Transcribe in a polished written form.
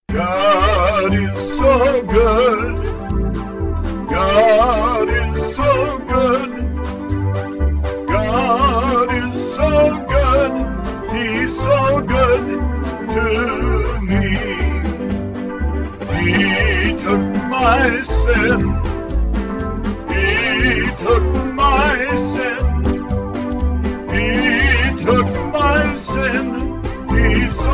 God is so good. God is so good. God is so good. He's so good to me. He took my sin. He took my sin. He took my sin. He's